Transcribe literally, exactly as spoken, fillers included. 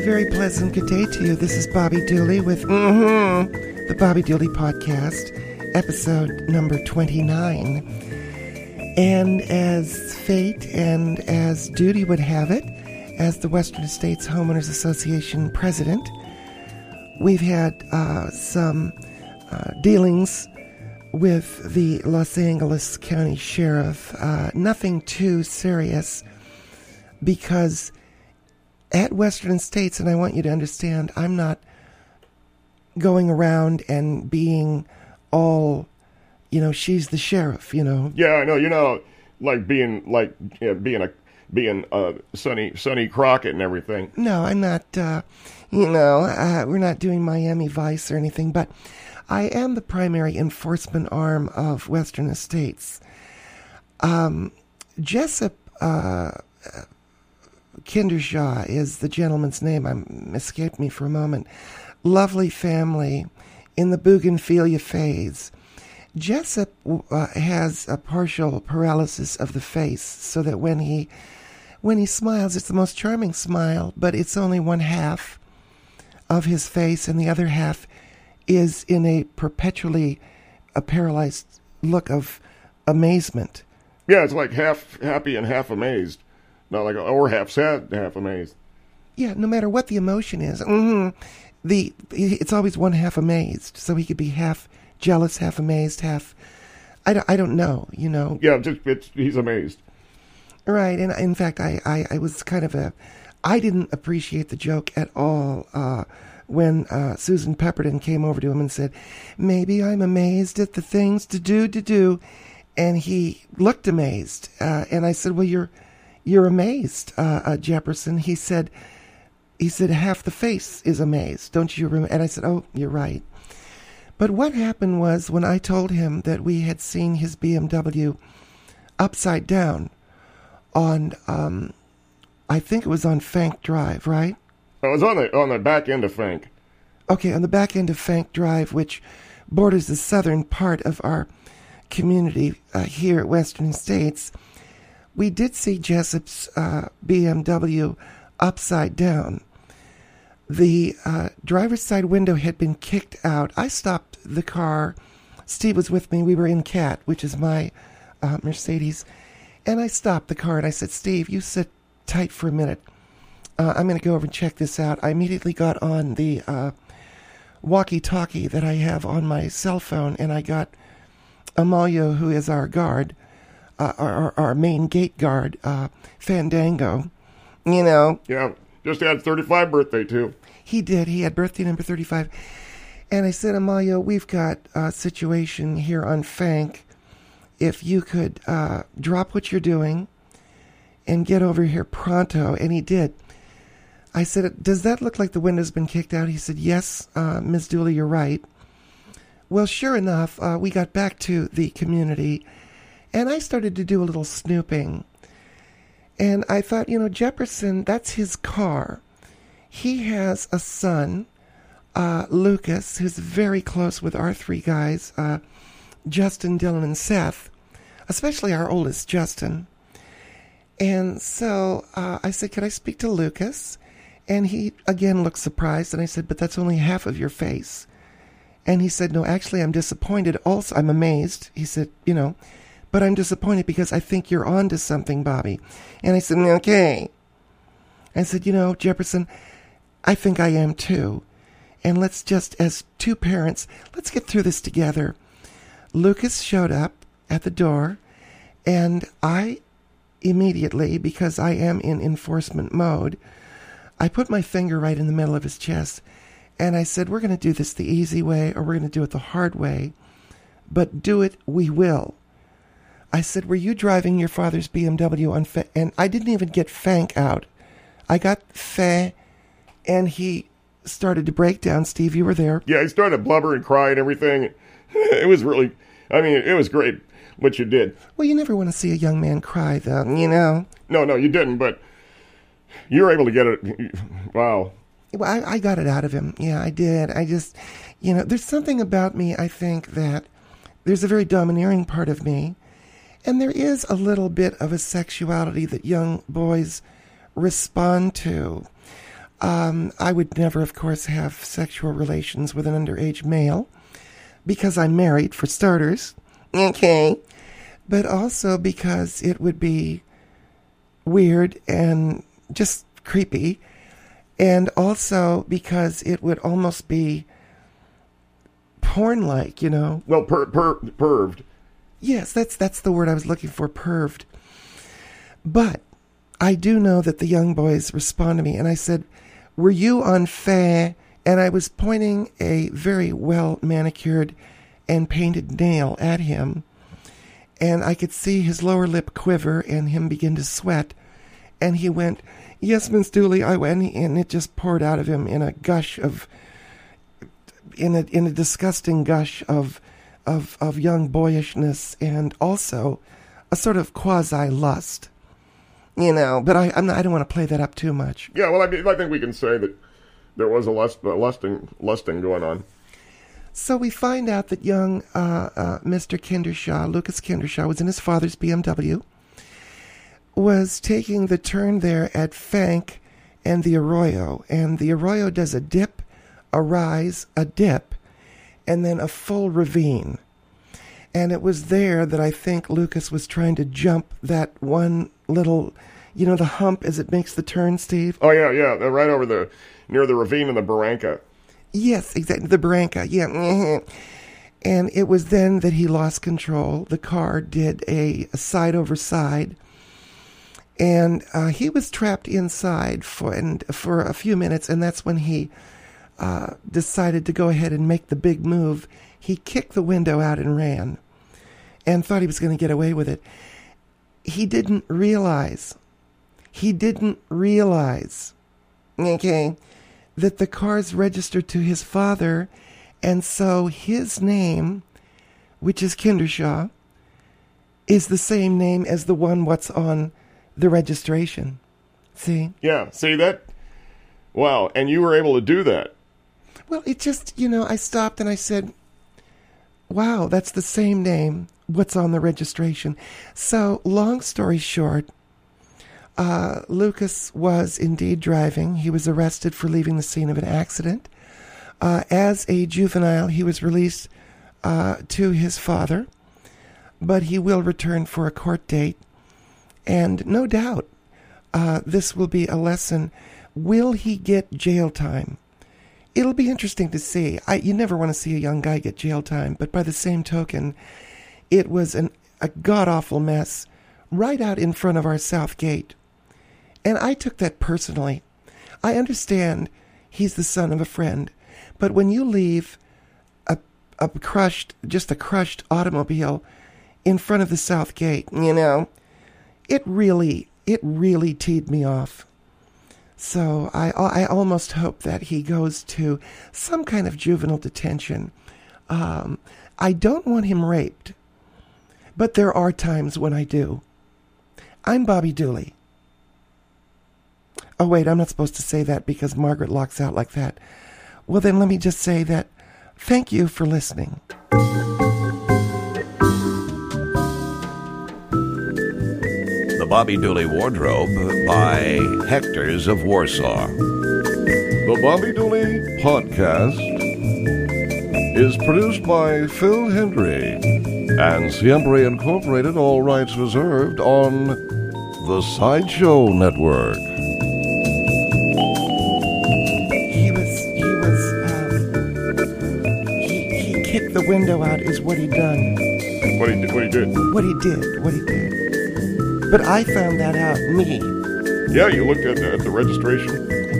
very pleasant good day to you. This is Bobby Dooley with mm-hmm, the Bobby Dooley Podcast, episode number twenty-nine. And as fate and as duty would have it, as the Western States Homeowners Association president, we've had uh, some uh, dealings with the Los Angeles County Sheriff. Uh, nothing too serious, because at Western States, and I want you to understand, I'm not going around and being all, you know, she's the sheriff, you know. Yeah, I know. You're not like being like you know, being a being uh, Sonny Sonny Crockett and everything. No, I'm not. Uh, you know, uh, we're not doing Miami Vice or anything, but I am the primary enforcement arm of Western Estates. Um, Jessup Uh, Kindershaw is the gentleman's name. I'm escaped me for a moment. Lovely family in the bougainvillea phase. Jessup uh, has a partial paralysis of the face, so that when he when he smiles, it's the most charming smile, but it's only one half of his face, and the other half is in a perpetually a paralyzed look of amazement. Yeah, it's like half happy and half amazed. Not like, or half sad, half amazed. Yeah, no matter what the emotion is, mm-hmm, the it's always one half amazed. So he could be half jealous, half amazed, half. I don't, I don't know, you know. Yeah, just it's, he's amazed. Right, and in fact, I, I, I was kind of a. I didn't appreciate the joke at all uh, when uh, Susan Pepperton came over to him and said, "Maybe I'm amazed at the things to do to do," and he looked amazed, uh, and I said, "Well, you're." You're amazed, uh, uh, Jefferson." He said, he said, "Half the face is amazed, don't you remember?" And I said, "Oh, you're right." But what happened was, when I told him that we had seen his B M W upside down on, um, I think it was on Fank Drive, right? I was on the on the back end of Fank. Okay, on the back end of Fank Drive, which borders the southern part of our community uh, here at Western States. We did see Jessup's uh, B M W upside down. The uh, driver's side window had been kicked out. I stopped the car. Steve was with me. We were in Cat, which is my uh, Mercedes. And I stopped the car and I said, "Steve, you sit tight for a minute. Uh, I'm going to go over and check this out." I immediately got on the uh, walkie-talkie that I have on my cell phone, and I got Amalia, who is our guard, Uh, our, our main gate guard, uh, Fandango, you know. Yeah, just had thirty-five birthday, too. He did. He had birthday number thirty-five. And I said, "Amalia, we've got a situation here on Fank. If you could uh, drop what you're doing and get over here pronto." And he did. I said, "Does that look like the window's been kicked out?" He said, "Yes, uh, Miss Dooley, you're right." Well, sure enough, uh, we got back to the community, and I started to do a little snooping. And I thought, you know, Jefferson, that's his car. He has a son, uh, Lucas, who's very close with our three guys, uh, Justin, Dylan, and Seth, especially our oldest, Justin. And so uh, I said, "Can I speak to Lucas?" And he, again, looked surprised. And I said, "But that's only half of your face." And he said, "No, actually, I'm disappointed. Also, I'm amazed." He said, "You know, but I'm disappointed because I think you're on to something, Bobby." And I said, "Okay." I said, "You know, Jefferson, I think I am too. And let's just, as two parents, let's get through this together." Lucas showed up at the door, and I immediately, because I am in enforcement mode, I put my finger right in the middle of his chest, and I said, "We're going to do this the easy way, or we're going to do it the hard way, but do it we will." I said, "Were you driving your father's B M W on Fa-" And I didn't even get Fank out. I got Fa, and he started to break down. Steve, you were there. Yeah, he started to blubber and cry and everything. It was really, I mean, it was great what you did. Well, you never want to see a young man cry, though, you know. No, no, you didn't, but you were able to get it. Wow. Well, I, I got it out of him. Yeah, I did. I just, you know, there's something about me, I think, that there's a very domineering part of me. And there is a little bit of a sexuality that young boys respond to. Um, I would never, of course, have sexual relations with an underage male because I'm married, for starters. Okay. But also because it would be weird and just creepy. And also because it would almost be porn-like, you know. Well, per, per, perved. Yes, that's that's the word I was looking for, perved. But I do know that the young boys respond to me, and I said, were you on Fair? And I was pointing a very well-manicured and painted nail at him, and I could see his lower lip quiver and him begin to sweat, and he went, yes, Miss Dooley, I went, and it just poured out of him in a gush of, in a in a disgusting gush of, of, of young boyishness, and also a sort of quasi-lust. You know, but I I'm not, I don't want to play that up too much. Yeah, well, I, mean, I think we can say that there was a lust, a lusting, lusting going on. So we find out that young uh, uh, Mister Kindershaw, Lucas Kindershaw, was in his father's B M W, was taking the turn there at Fank and the Arroyo. And the Arroyo does a dip, a rise, a dip, and then a full ravine. And it was there that I think Lucas was trying to jump that one little, you know, the hump as it makes the turn, Steve? Oh, yeah, yeah, right over the, near the ravine in the Barranca. Yes, exactly, the Barranca, yeah. And it was then that he lost control. The car did a, a side over side, and uh, he was trapped inside for and for a few minutes, and that's when he uh, decided to go ahead and make the big move. He kicked the window out and ran, and thought he was going to get away with it. He didn't realize, he didn't realize, okay, that the car's registered to his father, and so his name, which is Kindershaw, is the same name as the one what's on the registration. See? Yeah, see that? Wow, and you were able to do that. Well, it just, you know, I stopped and I said, wow, that's the same name, what's on the registration. So, long story short, uh, Lucas was indeed driving. He was arrested for leaving the scene of an accident. Uh, as a juvenile, he was released uh, to his father, but he will return for a court date. And no doubt, uh, this will be a lesson. Will he get jail time? It'll be interesting to see. I, you never want to see a young guy get jail time, but by the same token, it was an, a god-awful mess right out in front of our south gate. And I took that personally. I understand he's the son of a friend, but when you leave a, a crushed, just a crushed automobile in front of the south gate, you know, it really, it really teed me off. So I, I almost hope that he goes to some kind of juvenile detention. Um, I don't want him raped, but there are times when I do. I'm Bobby Dooley. Oh, wait, I'm not supposed to say that because Margaret locks out like that. Well, then let me just say that thank you for listening. The Bobby Dooley Wardrobe by Hectors of Warsaw. The Bobby Dooley Podcast is produced by Phil Hendry and Siempre Incorporated, all rights reserved, on the Sideshow Network. He was, he was, um, he, he kicked the window out is what he done. What he did, what he did. What he did, what he did. But I found that out, me. Yeah, you looked at the, at the registration.